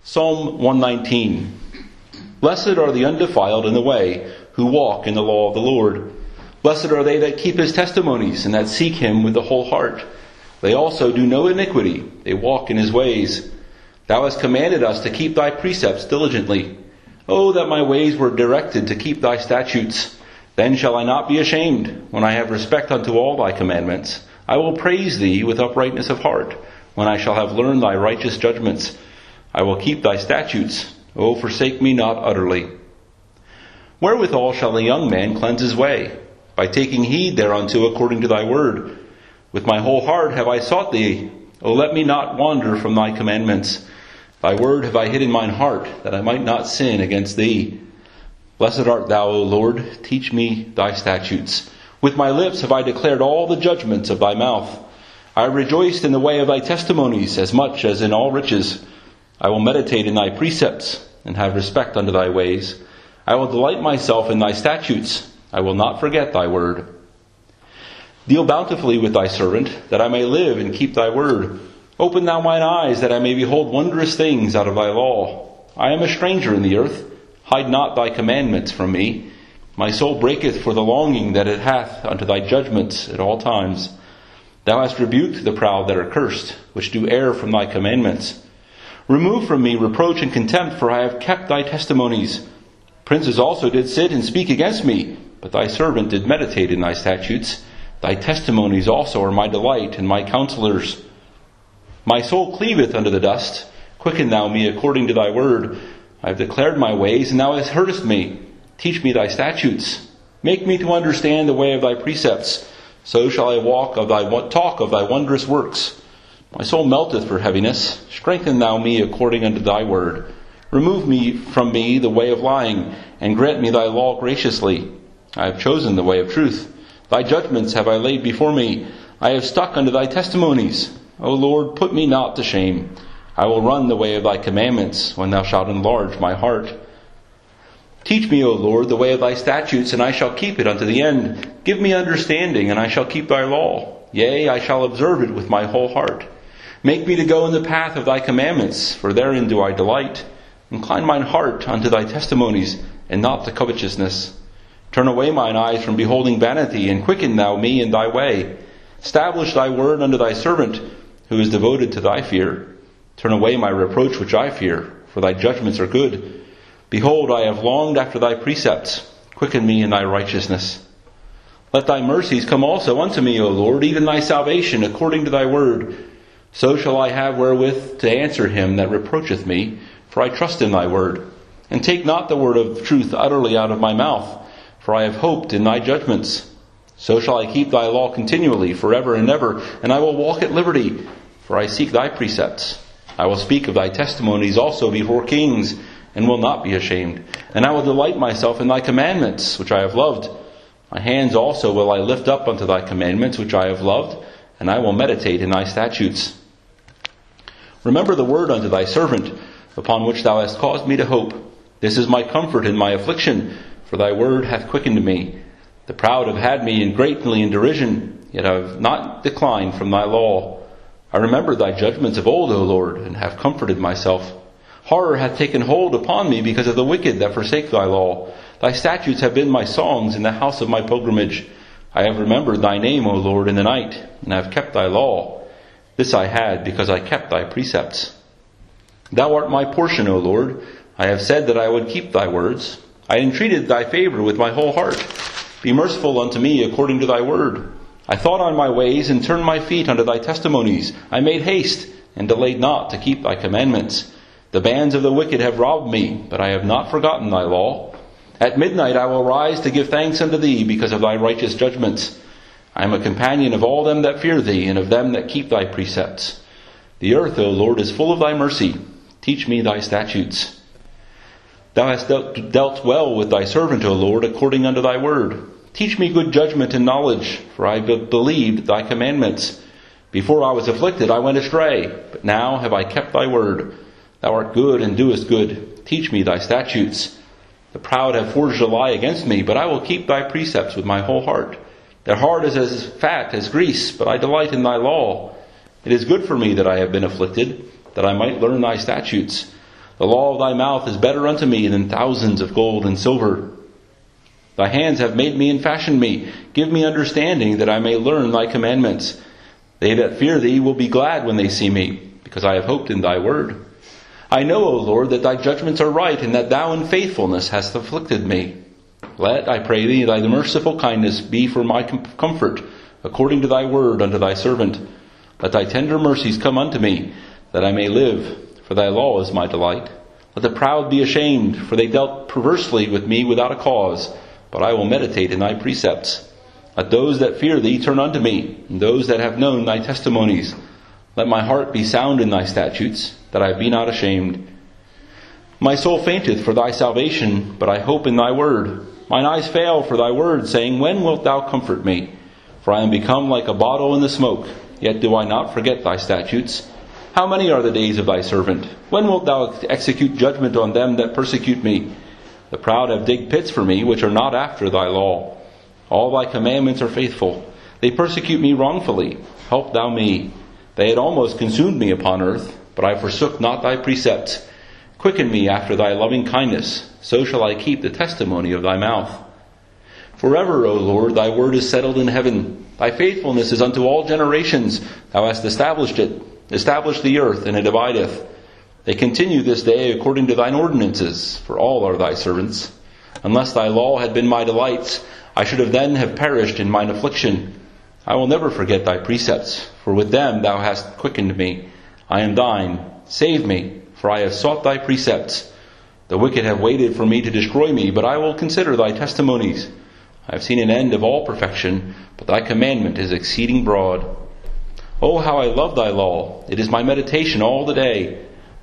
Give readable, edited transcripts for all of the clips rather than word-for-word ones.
Psalm 119. Blessed are the undefiled in the way, who walk in the law of the Lord. Blessed are they that keep his testimonies, and that seek him with the whole heart. They also do no iniquity, they walk in his ways. Thou hast commanded us to keep thy precepts diligently. Oh, that my ways were directed to keep thy statutes. Then shall I not be ashamed, when I have respect unto all thy commandments. I will praise thee with uprightness of heart, when I shall have learned thy righteous judgments. I will keep thy statutes. O forsake me not utterly. Wherewithal shall the young man cleanse his way? By taking heed thereunto according to thy word. With my whole heart have I sought thee. O let me not wander from thy commandments. Thy word have I hid in mine heart, that I might not sin against thee. Blessed art thou, O Lord, teach me thy statutes. With my lips have I declared all the judgments of thy mouth. I rejoiced in the way of thy testimonies, as much as in all riches. I will meditate in thy precepts, and have respect unto thy ways. I will delight myself in thy statutes. I will not forget thy word. Deal bountifully with thy servant, that I may live and keep thy word. Open thou mine eyes, that I may behold wondrous things out of thy law. I am a stranger in the earth. Hide not thy commandments from me. My soul breaketh for the longing that it hath unto thy judgments at all times. Thou hast rebuked the proud that are cursed, which do err from thy commandments. Remove from me reproach and contempt, for I have kept thy testimonies. Princes also did sit and speak against me, but thy servant did meditate in thy statutes. Thy testimonies also are my delight and my counselors. My soul cleaveth unto the dust. Quicken thou me according to thy word. I have declared my ways, and thou hast heardest me. Teach me thy statutes. Make me to understand the way of thy precepts. So shall I talk of thy wondrous works. My soul melteth for heaviness. Strengthen thou me according unto thy word. Remove from me the way of lying, and grant me thy law graciously. I have chosen the way of truth. Thy judgments have I laid before me. I have stuck unto thy testimonies. O Lord, put me not to shame. I will run the way of thy commandments, when thou shalt enlarge my heart. Teach me, O Lord, the way of thy statutes, and I shall keep it unto the end. Give me understanding, and I shall keep thy law. Yea, I shall observe it with my whole heart. Make me to go in the path of thy commandments, for therein do I delight. Incline mine heart unto thy testimonies, and not to covetousness. Turn away mine eyes from beholding vanity, and quicken thou me in thy way. Establish thy word unto thy servant, who is devoted to thy fear. Turn away my reproach which I fear, for thy judgments are good. Behold, I have longed after thy precepts. Quicken me in thy righteousness. Let thy mercies come also unto me, O Lord, even thy salvation, according to thy word. So shall I have wherewith to answer him that reproacheth me, for I trust in thy word. And take not the word of truth utterly out of my mouth, for I have hoped in thy judgments. So shall I keep thy law continually, forever and ever, and I will walk at liberty, for I seek thy precepts. I will speak of thy testimonies also before kings, and will not be ashamed. And I will delight myself in thy commandments, which I have loved. My hands also will I lift up unto thy commandments, which I have loved, and I will meditate in thy statutes. Remember the word unto thy servant, upon which thou hast caused me to hope. This is my comfort in my affliction, for thy word hath quickened me. The proud have had me greatly in derision, yet I have not declined from thy law. I remember thy judgments of old, O Lord, and have comforted myself. Horror hath taken hold upon me because of the wicked that forsake thy law. Thy statutes have been my songs in the house of my pilgrimage. I have remembered thy name, O Lord, in the night, and have kept thy law. This I had because I kept thy precepts. Thou art my portion, O Lord. I have said that I would keep thy words. I entreated thy favor with my whole heart. Be merciful unto me according to thy word. I thought on my ways, and turned my feet unto thy testimonies. I made haste, and delayed not to keep thy commandments. The bands of the wicked have robbed me, but I have not forgotten thy law. At midnight I will rise to give thanks unto thee because of thy righteous judgments. I am a companion of all them that fear thee, and of them that keep thy precepts. The earth, O Lord, is full of thy mercy. Teach me thy statutes. Thou hast dealt well with thy servant, O Lord, according unto thy word. Teach me good judgment and knowledge, for I believed thy commandments. Before I was afflicted, I went astray, but now have I kept thy word. Thou art good and doest good. Teach me thy statutes. The proud have forged a lie against me, but I will keep thy precepts with my whole heart. Their heart is as fat as grease, but I delight in thy law. It is good for me that I have been afflicted, that I might learn thy statutes. The law of thy mouth is better unto me than thousands of gold and silver. Thy hands have made me and fashioned me. Give me understanding that I may learn thy commandments. They that fear thee will be glad when they see me, because I have hoped in thy word. I know, O Lord, that thy judgments are right, and that thou in faithfulness hast afflicted me. Let, I pray thee, thy merciful kindness be for my comfort, according to thy word unto thy servant. Let thy tender mercies come unto me, that I may live, for thy law is my delight. Let the proud be ashamed, for they dealt perversely with me without a cause, but I will meditate in thy precepts. Let those that fear thee turn unto me, and those that have known thy testimonies. Let my heart be sound in thy statutes, that I be not ashamed. My soul fainteth for thy salvation, but I hope in thy word. Mine eyes fail for thy word, saying, when wilt thou comfort me? For I am become like a bottle in the smoke, yet do I not forget thy statutes. How many are the days of thy servant? When wilt thou execute judgment on them that persecute me? The proud have digged pits for me, which are not after thy law. All thy commandments are faithful. They persecute me wrongfully. Help thou me. They had almost consumed me upon earth, but I forsook not thy precepts. Quicken me after thy loving kindness, so shall I keep the testimony of thy mouth. Forever, O Lord, thy word is settled in heaven. Thy faithfulness is unto all generations. Thou hast established it. Establish the earth, and it abideth. They continue this day according to thine ordinances, for all are thy servants. Unless thy law had been my delights, I should then have perished in mine affliction. I will never forget thy precepts, for with them thou hast quickened me. I am thine. Save me, for I have sought thy precepts. The wicked have waited for me to destroy me, but I will consider thy testimonies. I have seen an end of all perfection, but thy commandment is exceeding broad. Oh, how I love thy law! It is my meditation all the day.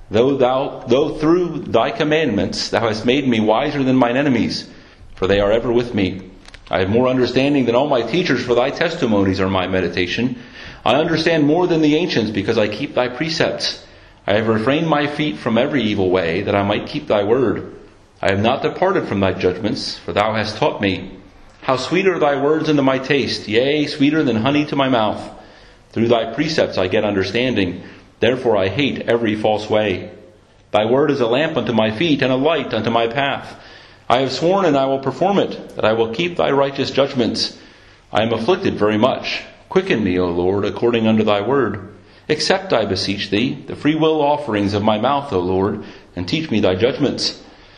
Though through thy commandments thou hast made me wiser than mine enemies, for they are ever with me. I have more understanding than all my teachers, for thy testimonies are my meditation. I understand more than the ancients, because I keep thy precepts. I have refrained my feet from every evil way, that I might keep thy word. I have not departed from thy judgments, for thou hast taught me. How sweet are thy words unto my taste, yea, sweeter than honey to my mouth. Through thy precepts I get understanding. Therefore I hate every false way. Thy word is a lamp unto my feet, and a light unto my path. I have sworn, and I will perform it, that I will keep thy righteous judgments. I am afflicted very much. Quicken me, O Lord, according unto thy word. Accept, I beseech thee, the freewill offerings of my mouth, O Lord, and teach me thy judgments.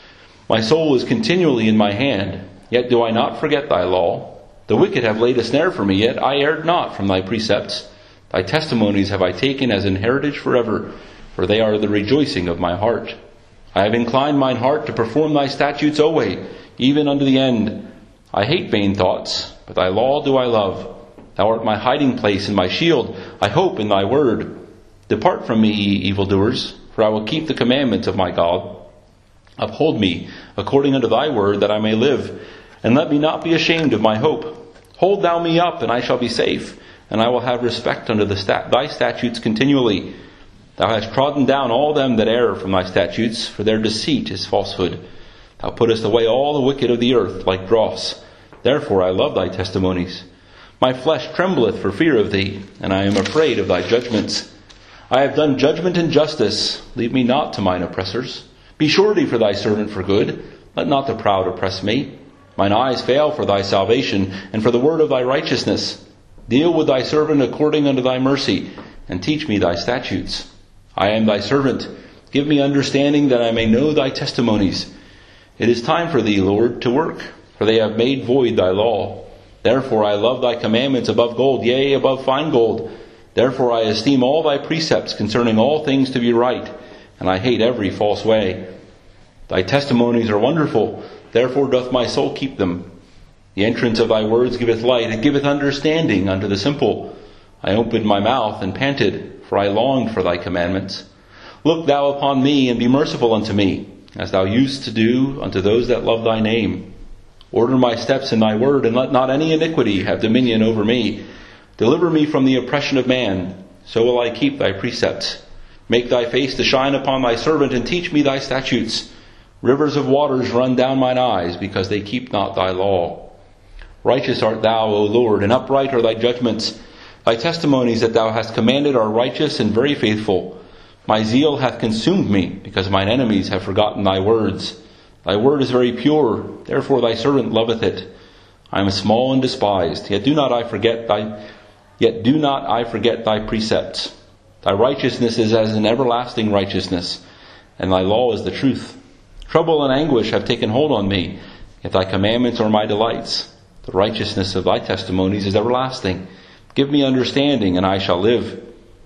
My soul is continually in my hand, yet do I not forget thy law. The wicked have laid a snare for me, yet I erred not from thy precepts. Thy testimonies have I taken as an heritage forever, for they are the rejoicing of my heart. I have inclined mine heart to perform thy statutes always, even unto the end. I hate vain thoughts, but thy law do I love. Thou art my hiding place and my shield. I hope in thy word. Depart from me, ye evildoers, for I will keep the commandments of my God. Uphold me according unto thy word, that I may live, and let me not be ashamed of my hope. Hold thou me up, and I shall be safe, and I will have respect unto thy statutes continually. Thou hast trodden down all them that err from thy statutes, for their deceit is falsehood. Thou puttest away all the wicked of the earth like dross. Therefore I love thy testimonies. My flesh trembleth for fear of thee, and I am afraid of thy judgments. I have done judgment and justice. Leave me not to mine oppressors. Be surety for thy servant for good. Let not the proud oppress me. Mine eyes fail for thy salvation, and for the word of thy righteousness. Deal with thy servant according unto thy mercy, and teach me thy statutes. I am thy servant. Give me understanding, that I may know thy testimonies. It is time for thee, Lord, to work, for they have made void thy law. Therefore I love thy commandments above gold, yea, above fine gold. Therefore I esteem all thy precepts concerning all things to be right, and I hate every false way. Thy testimonies are wonderful, therefore doth my soul keep them. The entrance of thy words giveth light, it giveth understanding unto the simple. I opened my mouth and panted, for I longed for thy commandments. Look thou upon me, and be merciful unto me, as thou used to do unto those that love thy name. Order my steps in thy word, and let not any iniquity have dominion over me. Deliver me from the oppression of man, so will I keep thy precepts. Make thy face to shine upon thy servant, and teach me thy statutes. Rivers of waters run down mine eyes, because they keep not thy law. Righteous art thou, O Lord, and upright are thy judgments. Thy testimonies that thou hast commanded are righteous and very faithful. My zeal hath consumed me, because mine enemies have forgotten thy words. Thy word is very pure, therefore thy servant loveth it. I am small and despised, yet do not I forget thy precepts. Thy righteousness is as an everlasting righteousness, and thy law is the truth. Trouble and anguish have taken hold on me, yet thy commandments are my delights. The righteousness of thy testimonies is everlasting. Give me understanding, and I shall live.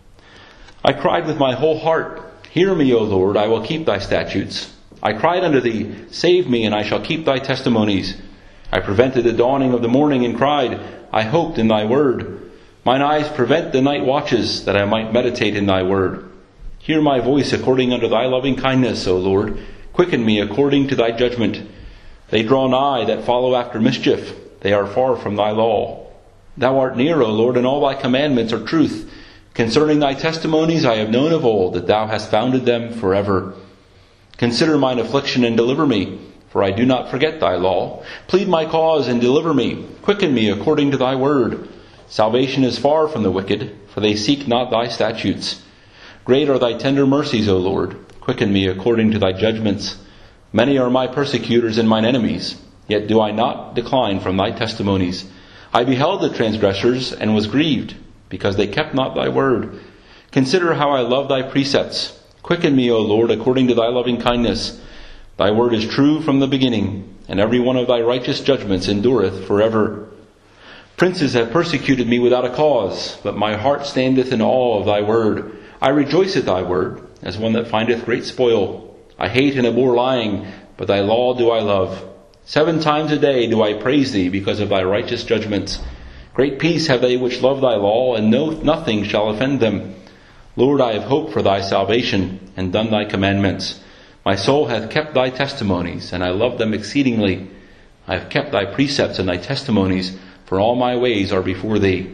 I cried with my whole heart, Hear me, O Lord, I will keep thy statutes. I cried unto thee, Save me, and I shall keep thy testimonies. I prevented the dawning of the morning and cried, I hoped in thy word. Mine eyes prevent the night watches, that I might meditate in thy word. Hear my voice according unto thy loving kindness, O Lord. Quicken me according to thy judgment. They draw nigh that follow after mischief. They are far from thy law. Thou art near, O Lord, and all thy commandments are truth. Concerning thy testimonies I have known of old, that thou hast founded them forever. Consider mine affliction and deliver me, for I do not forget thy law. Plead my cause and deliver me. Quicken me according to thy word. Salvation is far from the wicked, for they seek not thy statutes. Great are thy tender mercies, O Lord. Quicken me according to thy judgments. Many are my persecutors and mine enemies, yet do I not decline from thy testimonies. I beheld the transgressors and was grieved, because they kept not thy word. Consider how I love thy precepts. Quicken me, O Lord, according to thy loving kindness. Thy word is true from the beginning, and every one of thy righteous judgments endureth forever. Princes have persecuted me without a cause, but my heart standeth in awe of thy word. I rejoice at thy word, as one that findeth great spoil. I hate and abhor lying, but thy law do I love. 7 times a day do I praise thee because of thy righteous judgments. Great peace have they which love thy law, and nothing shall offend them. Lord, I have hoped for thy salvation, and done thy commandments. My soul hath kept thy testimonies, and I love them exceedingly. I have kept thy precepts and thy testimonies, for all my ways are before thee.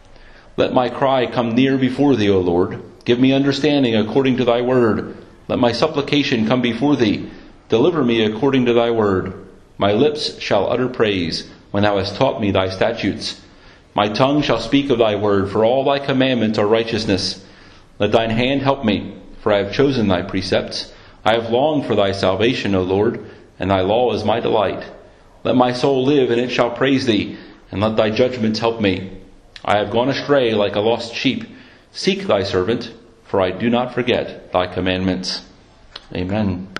Let my cry come near before thee, O Lord. Give me understanding according to thy word. Let my supplication come before thee. Deliver me according to thy word. My lips shall utter praise, when thou hast taught me thy statutes. My tongue shall speak of thy word, for all thy commandments are righteousness. Let thine hand help me, for I have chosen thy precepts. I have longed for thy salvation, O Lord, and thy law is my delight. Let my soul live, and it shall praise thee, and let thy judgments help me. I have gone astray like a lost sheep. Seek thy servant, for I do not forget thy commandments. Amen.